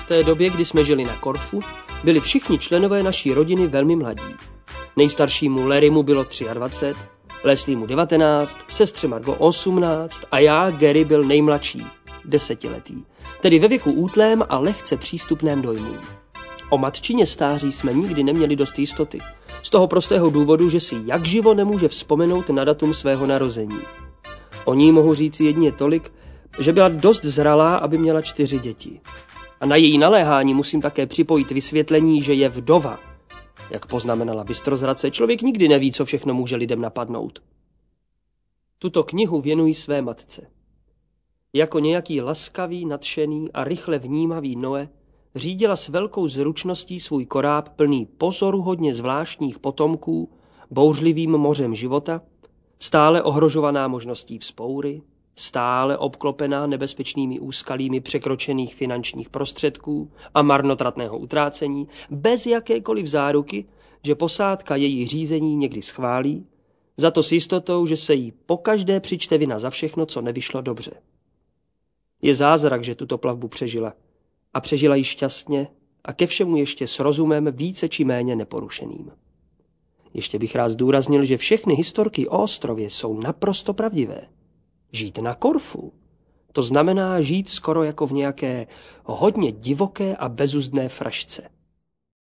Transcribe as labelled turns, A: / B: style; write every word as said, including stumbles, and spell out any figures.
A: té době, kdy jsme žili na Korfu, byli všichni členové naší rodiny velmi mladí. Nejstaršímu Larrymu bylo dvacet tři, Lesleymu devatenáct, sestře Margo osmnáct a já, Gary, byl nejmladší, desetiletý, tedy ve věku útlém a lehce přístupném dojmům. O matčině stáří jsme nikdy neměli dost jistoty, z toho prostého důvodu, že si jak živo nemůže vzpomenout na datum svého narození. O ní mohu říct jedině tolik, že byla dost zralá, aby měla čtyři děti. A na její naléhání musím také připojit vysvětlení, že je vdova. Jak poznamenala bystrozradce, člověk nikdy neví, co všechno může lidem napadnout. Tuto knihu věnuji své matce. Jako nějaký laskavý, nadšený a rychle vnímavý Noe řídila s velkou zručností svůj koráb plný pozoruhodně zvláštních potomků bouřlivým mořem života, stále ohrožovaná možností vzpoury, stále obklopená nebezpečnými úskalími překročených finančních prostředků a marnotratného utrácení, bez jakékoliv záruky, že posádka její řízení někdy schválí, za to s jistotou, že se jí pokaždé přičte vina za všechno, co nevyšlo dobře. Je zázrak, že tuto plavbu přežila. A přežila ji šťastně a ke všemu ještě s rozumem více či méně neporušeným. Ještě bych rád zdůraznil, že všechny historky o ostrově jsou naprosto pravdivé. Žít na Korfu, to znamená žít skoro jako v nějaké hodně divoké a bezuzdné frašce.